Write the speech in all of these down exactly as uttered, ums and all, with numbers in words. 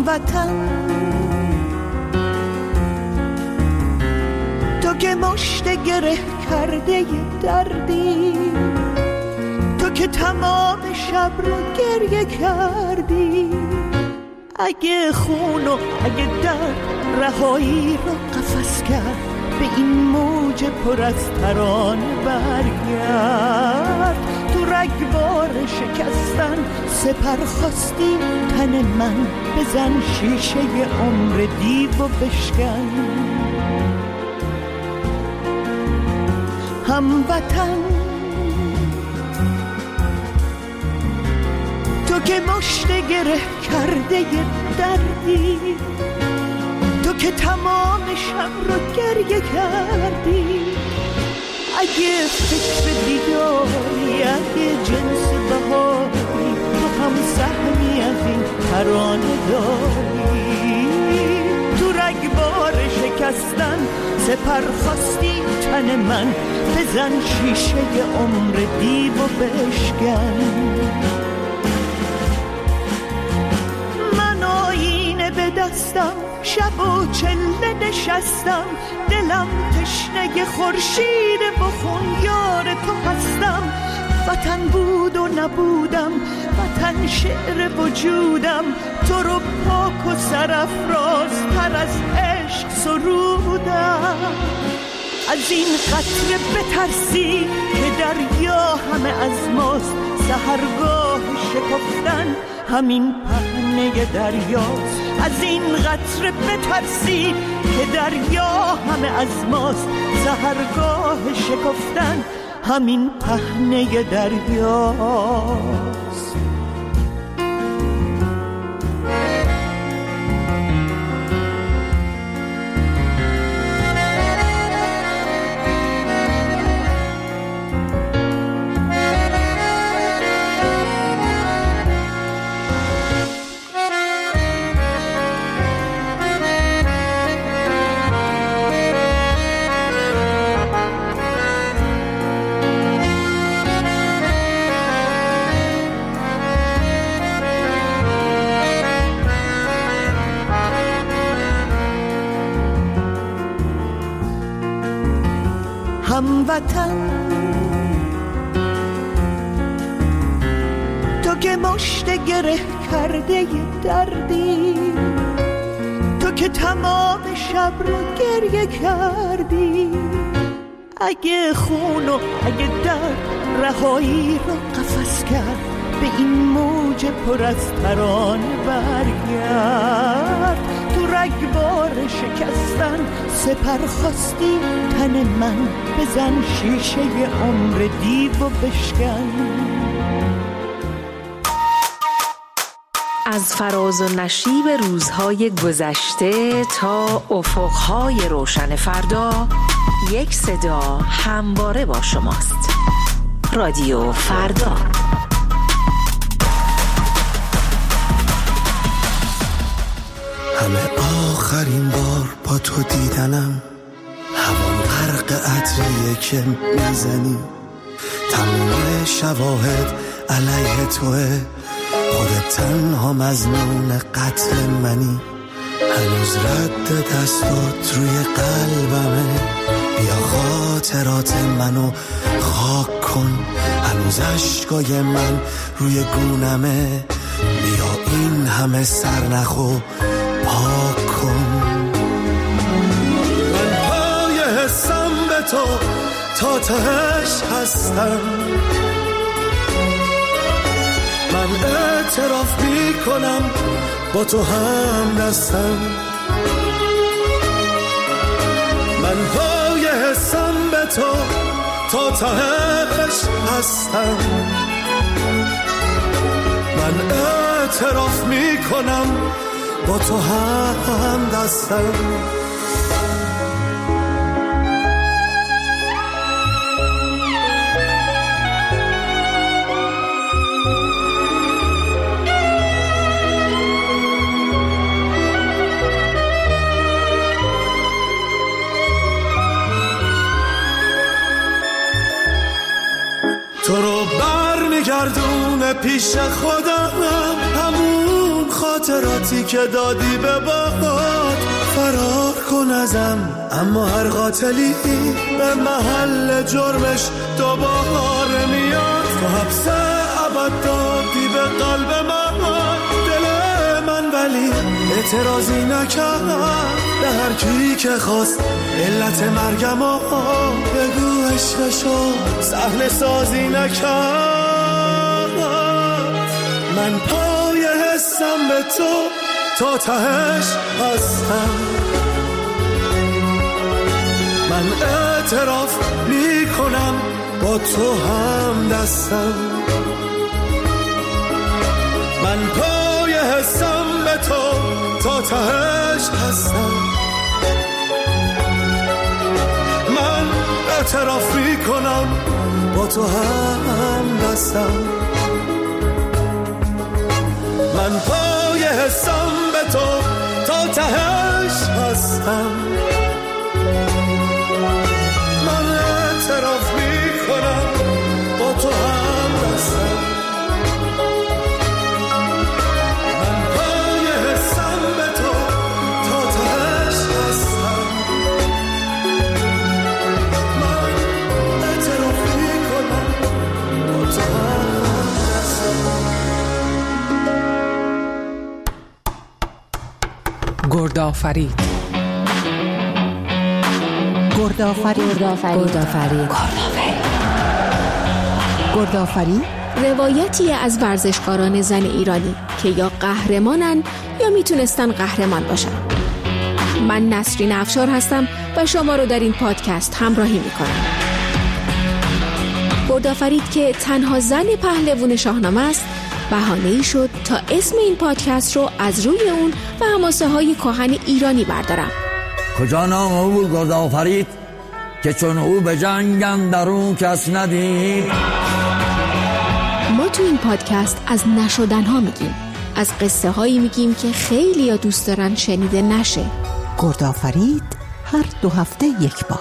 هموطن، تو که مشت گره کرده دردی، تو که تمام شب رو گریه کردی. اگه خون و اگه درد رهایی رو قفس کرد، به این موج پر از ترانه برگرد. تو رگبار شکستن سپر خواستی تن من، بزن شیشه عمر دیو و بشکن. هموطن، تو که مشت گره کرده دردی، تو که تمام شب رو گریه کردی. اگه فکر دیداری، اگه جنس بهاری، تو هم سهمی از این ترانه داری. تو رگبار شکستن سپر خواستی تن من، بزن شیشه عمر دیو و بشکن. من آینه به دستم، شب و چله نشستم، دلم تشنه خورشید بخون یار تو هستم. وطن بود و نبودم، وطن شعر وجودم، تو رو پاک و سرافرازتر از عشق سرودم. از این قطره بترسی که دریا همه از ماست، سحرگاه شکفتن همین پهنه دریاست. از این قطره بترسی که دریا همه از ماست، سحرگاه شکفتن همین پهنه دریاست. هموطن، تو که مشت گره کرده دردی، تو که تمام شب رو گریه کردی. اگه خون و اگه درد رهایی رو قفس کرد، به این موج پر از ترانه برگرد. تو رگبار شکستن سپر خواستی تن من، بزن شیشه عمر دیو و بشکن. از فراز و نشیب روزهای گذشته تا افقهای روشن فردا، یک صدا همواره با شماست. رادیو فردا. همه آخرین بار با تو دیدنم، هوام غرق عطریه که میزنی، تمام شواهد علیه توه، خودت تنها مظنون قتل منی. هنوز رد دستات روی قلبمه، بیا خاطرات منو خاک کن. هنوز عشقای من روی گونمه، بیا این همه سرنخو پاک کن. من پای حسم به تو تا تهش هستم، من اعتراف می کنم با تو هم دستم. من پای حسم به تو تا تهش هستم، من اعتراف می کنم با تو هم دستم. تو رو برمیگردونه پیش خودم، همون خاطر خاطراتی که دادی به باد. فرار کن ازم اما هر قاتلی به محل جرمش دوباره میاد. تو حبس ابد دادی به قلب من، دل من ولی اعتراضی نکرد. به هر کی که خواست علت مرگم و بگو عشقشو سهل سازی نکرد. من پای حسم به تو تا تهش هستم. من اعتراف می کنم با تو هم دستم. من پای حسم به تو تا تهش هستم. من اعتراف می کنم با تو هم دستم. من پای حسم به تو تا تهش هستم. من اعتراف می کنم با تو هم دستم. من پای حسم به تو تا تهش هستم. من اعتراف می کنم با تو هم دستم. گردآفرید گردآفرید گردآفرید گردآفرید روایتی از ورزشکاران زن ایرانی که یا قهرمانن یا میتونستن قهرمان باشن. من نسرین افشار هستم و شما رو در این پادکست همراهی میکنم. گردآفرید که تنها زن پهلوان شاهنامه است، بهانه‌ای شد تا اسم این پادکست رو از روی اون و حماسه های کهن ایرانی بردارم. کجا نام او بود گردآفرید که چون او به جنگ اندرون کس ندید. ما تو این پادکست از نشدن ها میگیم، از قصه هایی میگیم که خیلی ها دوست دارن شنیده نشه. گردآفرید هر دو هفته یک بار.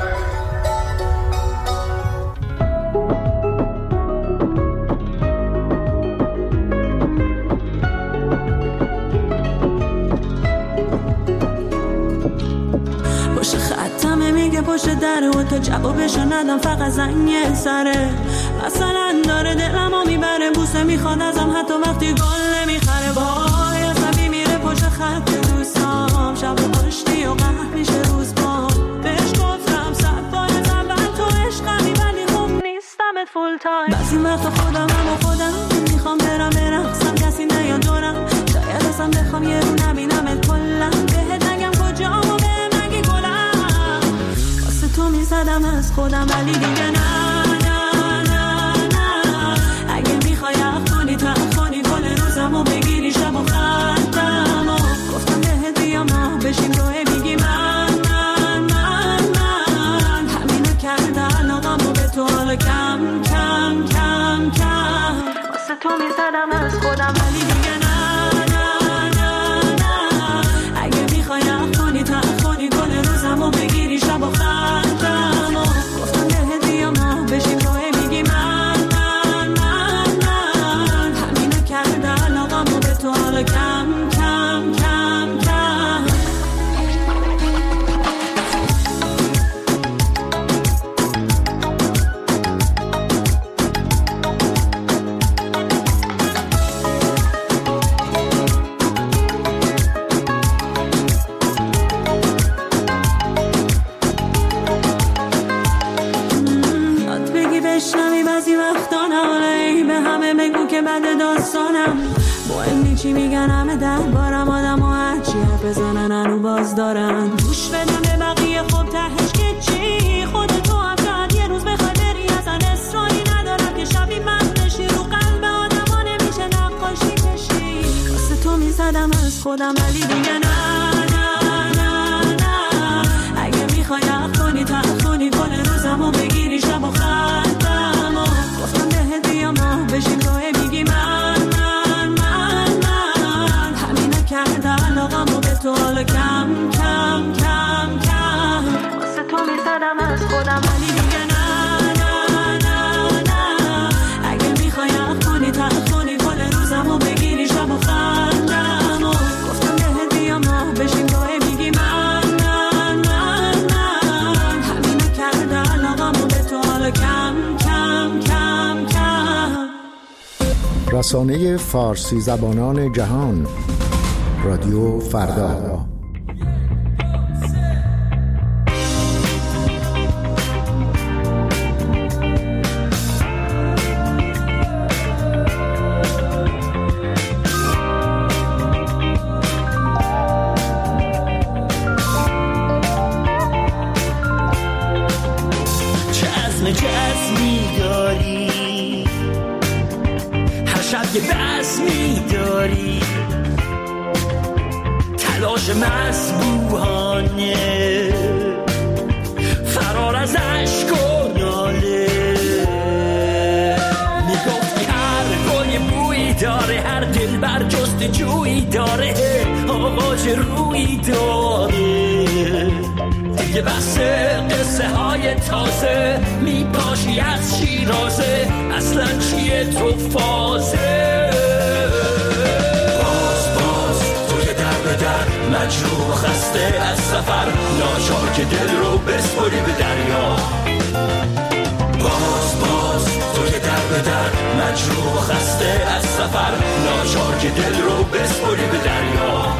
پشت در و تا جوابشو ندم فقط زنگ سره. مثلا داره دلمو میبره، بوسه میخواد ازم حتی وقتی گل نمیخره. وای عصبی میره پشت خط دوستام، شب آشتی و قهر میشه روز با. بهش گفتم صد بار از اول تو عشقمی ولی خوب نیستمت فول تایم. بعضی وقتا خودم هم و خودم میخوام برم برقصم کسی نیاد دورم. شاید اصلا بخوام یه رو نبینمت کلا، بهت نگم کجام و بهم نگی گلم. تو میزدم از خودم ولی دیگه نه نه نه نه. اگه میخوای اخونی تا اخونی گل روزم و بگیری شب و خطم و گفتم بهت بیام ما بشیم روی میگی من من من من. همینو کرده علاقم و به تو حالا کم کم کم کم. واسه تو میزدم از خودم ولی دیگه نه نه نه نه. اگه میخوای اخونی تا اخونی گل روزم و بگیری شب و خطم بشیم روی میگی من من من من. همینو کرده علاقم و به تو حالا کم کم کم کم. بشنوی بعضی وقتا ناله به همه بگو که بعد داستانم مهم نی چی میگن همه دربارم. آدم و هرچی حرف بزنن هنو باز دارن. گوش بدم به بقیه خب تهش که چی. خودتو هم شاید یه روز بخوای بری اصلا اصراری ندارم که شبی من بشی. رو قلب آدم ها نمیشه نقاشی کشی. واسه تو میزدم از خودم ولی دیگه نه نه نه نه. اگه میخوای اخونی تا اخونی گل روزم و بگیری شب و خطم و گفتم بهت بیام ما بشیم روی میگی من من من من. همینو کرده علاقم و به تو حالا کم کم کم کم. واسه تو میزدم از خودم ولی دیگه نه نه نه نه. اگه میخوای اخونی تا اخونی گل روزم و بگیری شب و خطم رسانه فارسی زبانان جهان، رادیو فردا. یه بسمی داری، تلاش مسبوحانه، فرار از عشق و ناله. میگفتی هر گل یه بویی داره، هر دل بر جست جویی داره، آغاز رویی داره. دیگه بس قصه های تازه، میپاشی از شیرازه، اصلا چیه تو فازه. باز باز تو که در به در مجروح و خسته از سفر، ناچار که دل رو بسپری به دریا. باز باز تو که در به در مجروح و خسته از سفر، ناچار که دل رو بسپری به دریا.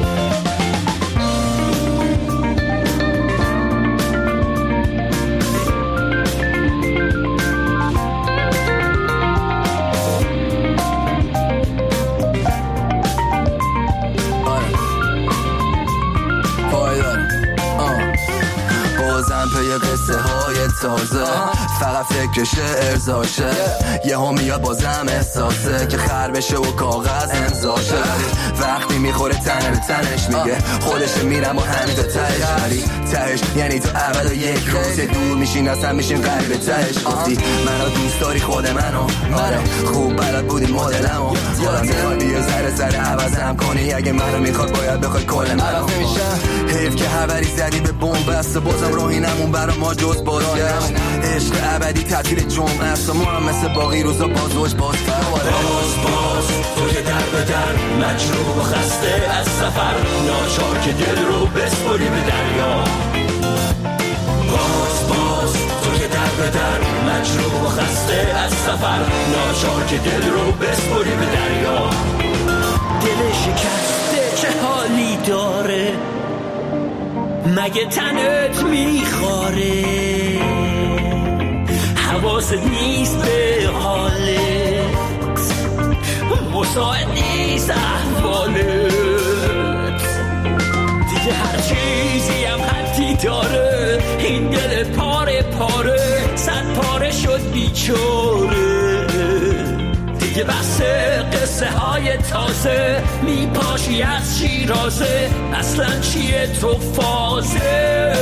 پی قصه های تازه، فقط فکرش ارزاشه، یه ها میاد بازم احساسه که خر بشه و کاغذ امضاشه. وقتی میخوره تنه به تنش میگه خودش میرم و همین تا تهش، ولی تهش یعنی تو اول و یک روز دور میشین اصلا میشین قریب تهش. گفتی منو دوست داری خود منو، آره خوب بلد بودی مدلمو، خودم میخواد یه ذره ذره عوضم کنی، اگه منو میخواد باید بخوای کل منو. حیف که خبری زدی به بمب بسته، بازم راهی نمون برا ما جز باران نمون. عشق ابدی تعطیل جمعه است و ما هم مثل باقی روزا بازوش باز فراره. باز باز تو که در به در مجروح و خسته از سفر، ناچار که دل رو بسپری به دریا. باز باز تو که در به در مجروح و خسته از سفر، ناچار که دل رو بسپری به دریا. دل شکسته چه حالی داره، مگه تنت میخواره، حواست نیست به حالت، مساعد نیست احوالت. دیگه هر چیزی هم حدی داره، این دل پاره پاره صد پاره شد بیچاره. دیگه بس قصه های تازه، میپاشی از شیرازه، اصلا چیه تو فازه.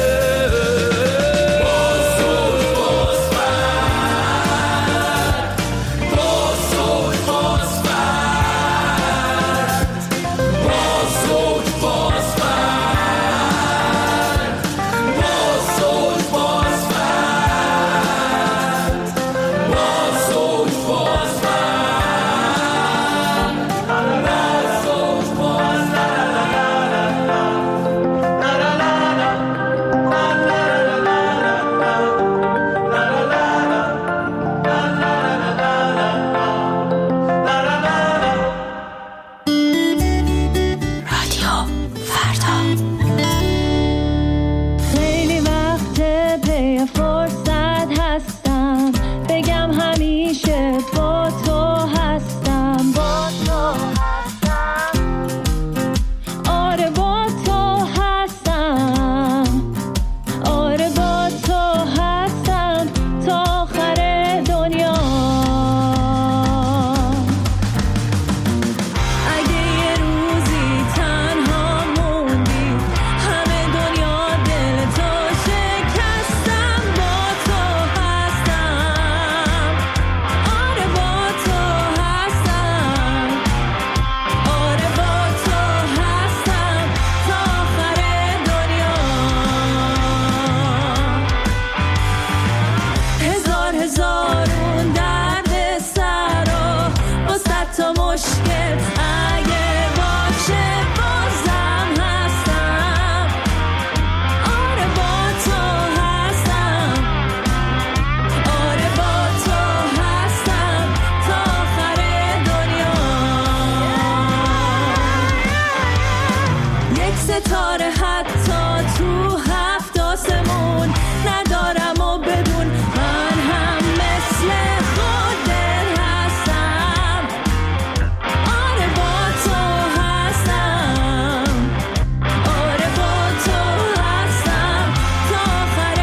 ستاره حتی تو هفت آسمون ندارم و بدون من هم مثل خودت هستم. آره با تو هستم، آره با تو هستم تا آخر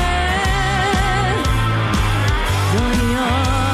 دنیا.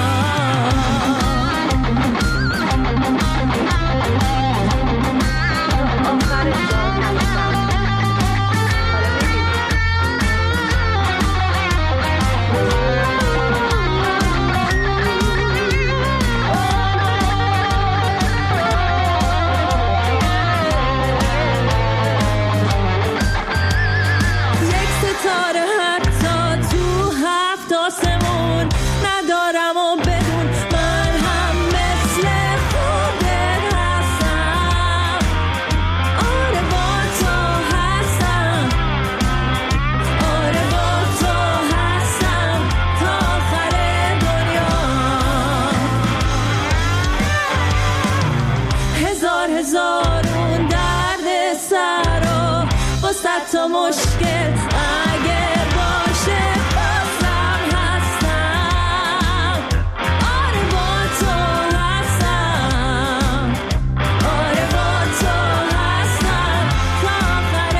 هزارون درد سر و وسط تو مشکل اگه باشه بازم هستم. آره با تو هستم، آره با تو هستم تا آخر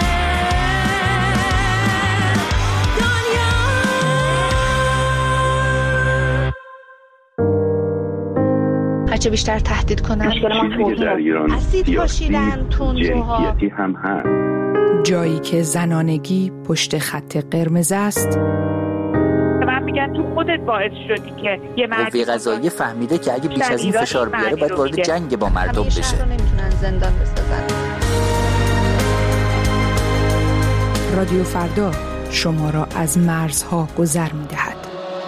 دنیا. هرچه بیشتر تهدید کنن اسید پاشیدن تندروها هم هست. جایی که زنانگی پشت خط قرمز است. من میگن تو خودت باعث شدی که یه مرد قوه قضاییه فهمیده که اگه بیش از این فشار بیاره باید وارد جنگ با مردم بشه. همیشه نمیتونن زندان بسازن. رادیو فردا شما را از مرزها گذر میدهد.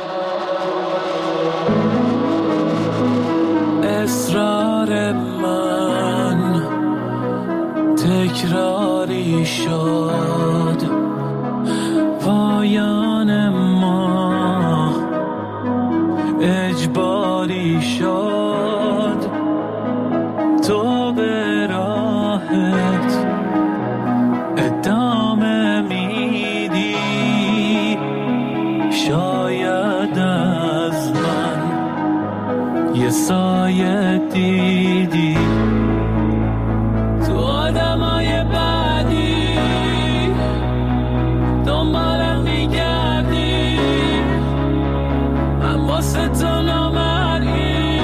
اصرار من تکراری شد، پایان ما اجباری شد. تو به راحت ادامه میدی، شاید از من یه سایه دیدی. تو آدمای بعدی دنبالم میگردی، من واسه تو نامرئی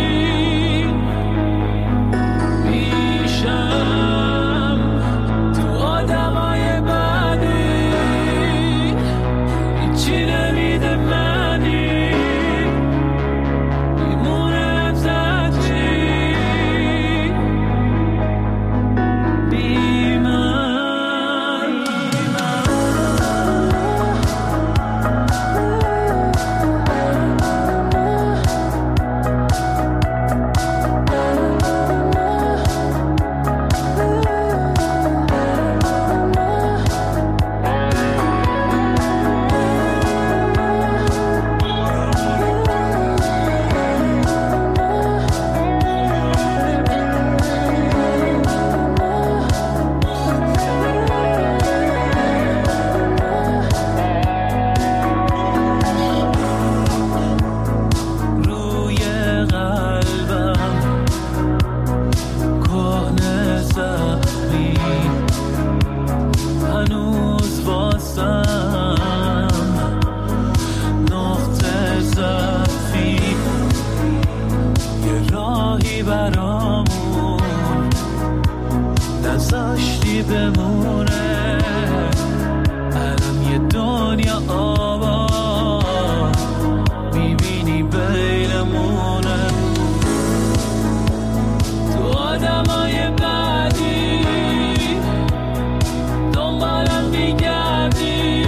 میشم. تو آدمای بعدی هیچی نمیده منی، میمونه زدی بی من. روی قلبم کهنه زخمی، هنوز واسم نقطه ضعفی. یه راهی برامون نذاشتی بمونه، الان یه دنیا آباد میبینی بینمونه. تو آدمای بعدی دنبالم میگردی،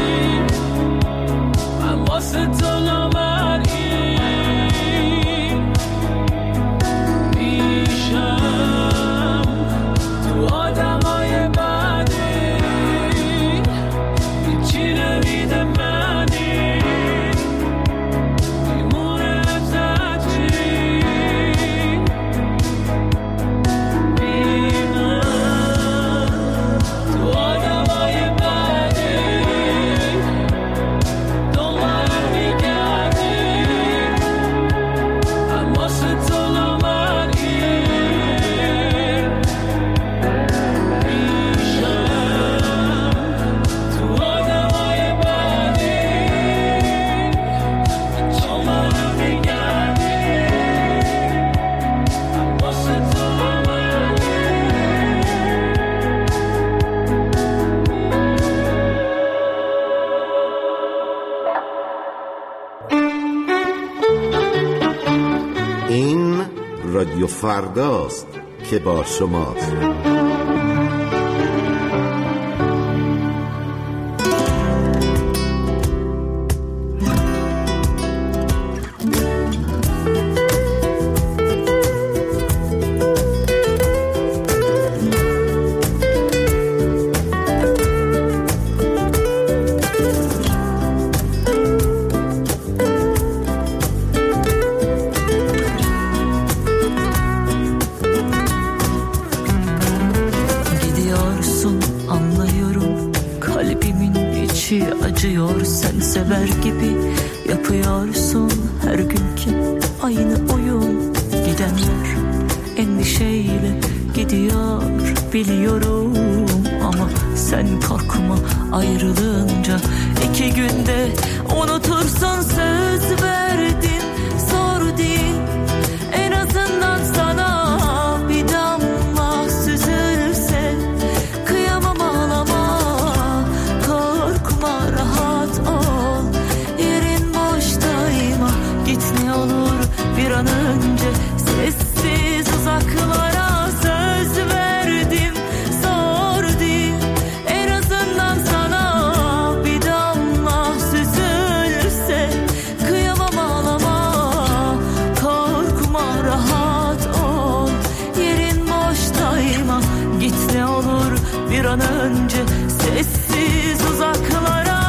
من واسه تو نامرئی میشم. تو آدمای بعدی رادیو فرداست که با شماست. Acıyor sen sever gibi yapıyorsun her günkü aynı oyun. Gidenler endişeyle gidiyor biliyorum ama sen korkma ayrılınca iki günde unutursun söz verdim zor değil en azından sana bir damla süzülse kıyamam ağlama. Bir an önce sessiz uzaklara söz verdim zor değil en azından sana bir damla süzülse kıyamam ağlama. Korkma rahat ol yerin boştayma git ne olur bir an önce sessiz uzaklara.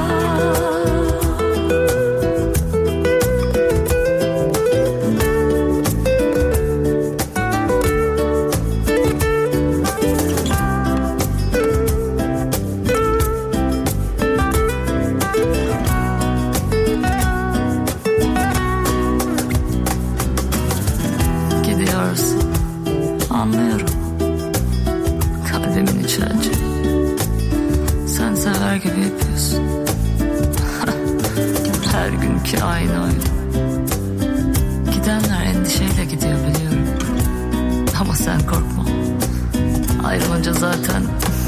Anlıyorum kalbimin içi acı. Sen sever gibi yapıyorsun. Her günkü aynı oyun. Gidenler endişeyle gidiyor biliyorum. Ama sen korkma. Ayrılınca zaten.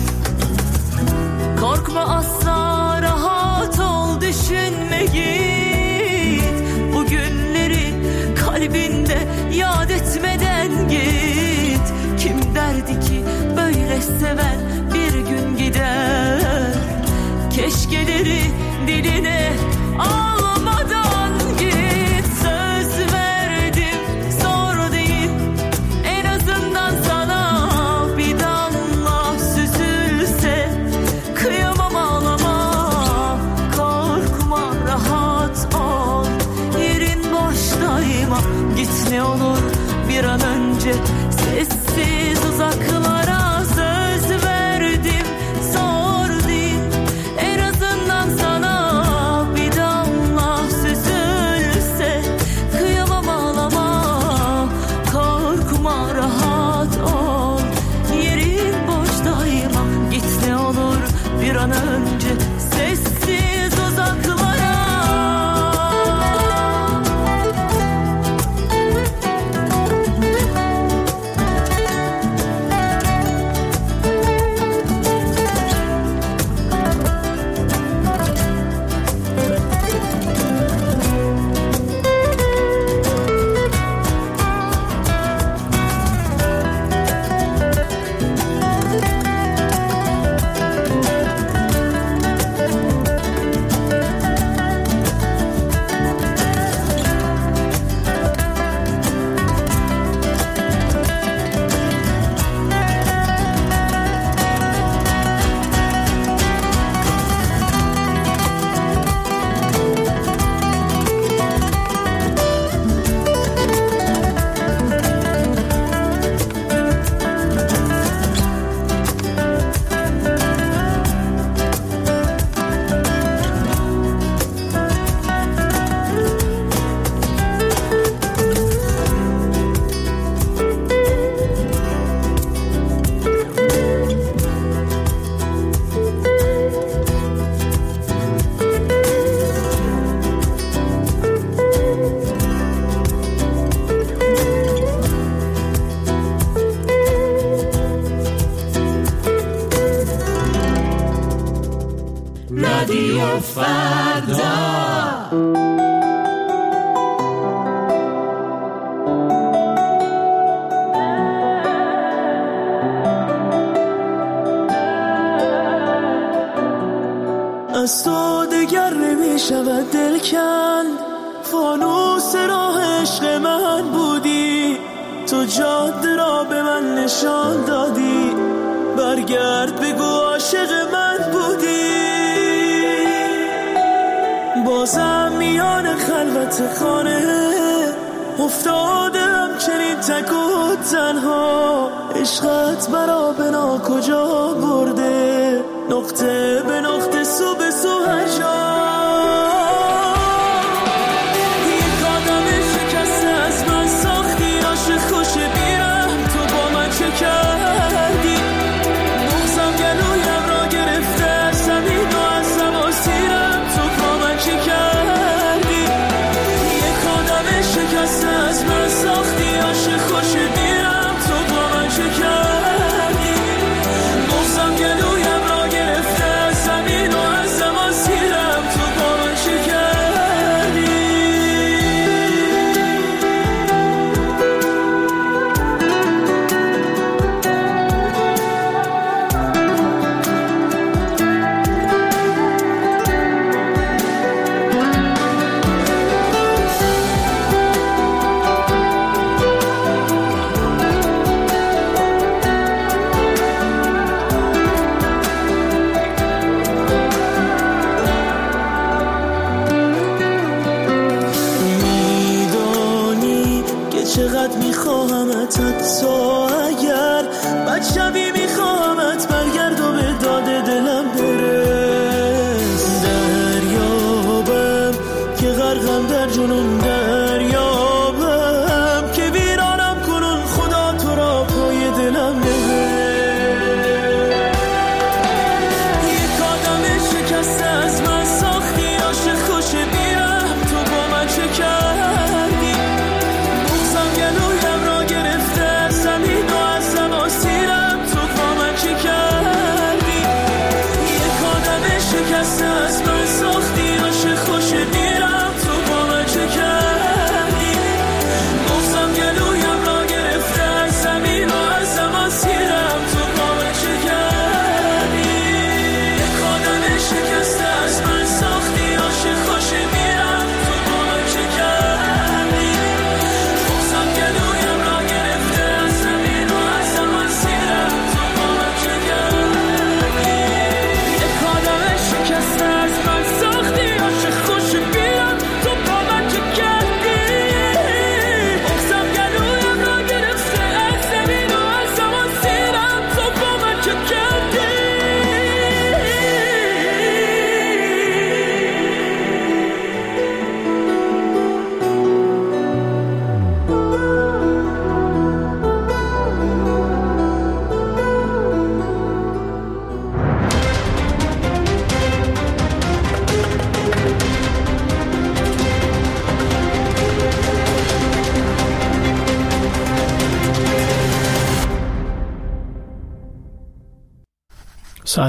Korkma asla rahat ol düşünme git. Bu günleri kalbinde yad etmeden git. Kim derdi ki böyle seven bir gün gider. Keşkeleri diline almadan git. Söz verdim zor değil en azından sana bir damla süzülse kıyamam ağlama. Korkma rahat ol yerin boştayma git ne olur bir an önce sessiz uzaklara söz verdim zor değil en azından sana bir damla süzülse kıyamam ağlama. Korkma rahat ol yerin boştayma git ne olur bir an önce sessiz uzaklara. رادیو فردا. از تو دگر نمی شود دل کند، فانوس راه عشق من بودی، تو جاده را به من نشان دادی، برگرد بگو عاشق من بودی. بازم میان خلوت خانه افتادم چنین تک و تنها، عشقت برا بنا کجا برده، نقطه به نقطه سو به سو هر جا. یک آدم شکسته از من ساختی، عاشق خوش بیرم تو با من چه کردی، مغزم گلویم را گرفته از زمین و از زمان سیرم تو با من چه کردی. یک آدم شکسته از من ساختی، عاشق خوش بیرم تو با من چه کردی، مغزم گلویم را گرفته از زمین و از زمان سیرم تو با من چه کردی. میدانی که چقدر میخواهمت، حتی اگر بچمی میخواهمت، برگرد و به داد دلم برس. دریابم که غرقم در جنون